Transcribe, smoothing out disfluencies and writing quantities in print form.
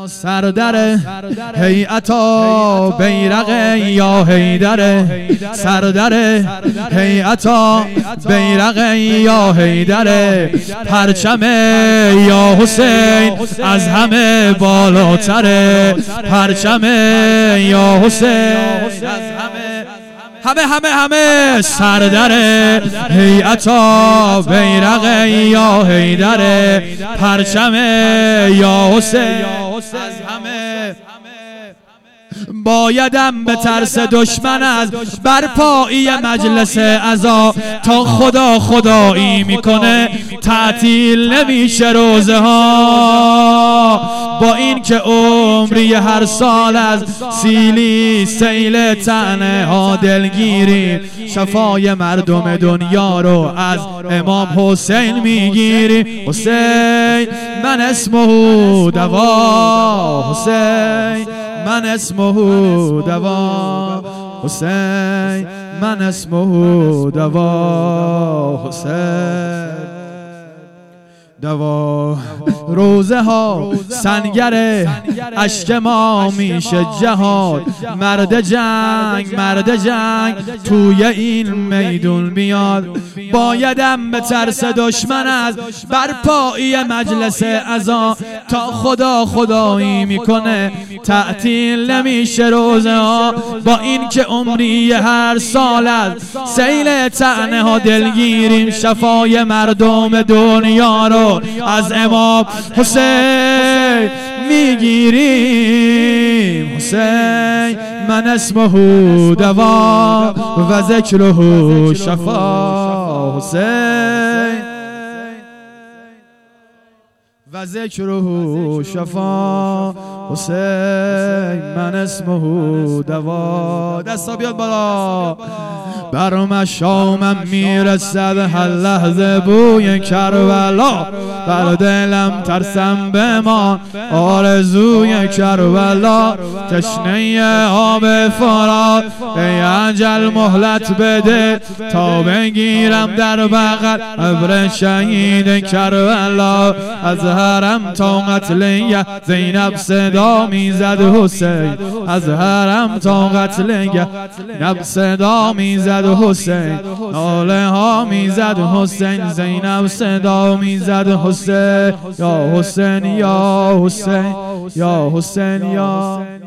سردر هیئتا بیرق یا حیدر، سردر هیئتا بیرق یا حیدر، پرچم یا حسین از همه بالاتره، پرچم یا حسین از همه سردر هیئتا بیرق یا حیدر، پرچم یا حسین از همه. بایدم به ترس دشمن از برپایی مجلس عزا، تا خدا خدایی میکنه تعطیل نمیشه روزه ها. با این که عمری هر سال از سیلی سیل طعنه ها دلگیری، شفای مردم دنیا رو از امام حسین میگیری. حسین من اسمه دوا، حسین من اسمه دوا، حسین من اسمه دوا، حسین دوا. روزه ها سنگر اشک ما میشه جهاد، مرد جنگ توی این میدون میاد. بایدم به ترس دشمن از برپایی مجلس عزا، تا خدا خدایی میکنه تعطیل نمیشه روزه ها. با این که عمری هر سال از سیل طعنه ها دلگیریم، شفای مردم دنیا رو از امام حسین میگیریم. حسین من اسمه دوا و ذکره شفا، حسین و ذکره شفا، حسین من اسمه دوا. دستا بیاد بالا. بر مشامم میرسد هر لحظه بوی کربلا، بر دلم ترسم بمان آرزوی کربلا. تشنه آب فرات ای اجل مهلت بده، تا بگیرم در بغل ابر شهید کربلا. از حرم تا قتل زینب صدا میزد حسین، از حرم تا قتل زینب صدا میزد حسین، ناله ها میزد حسین، زینب صدا میزد حسین. یا حسین یا حسین یا حسین یا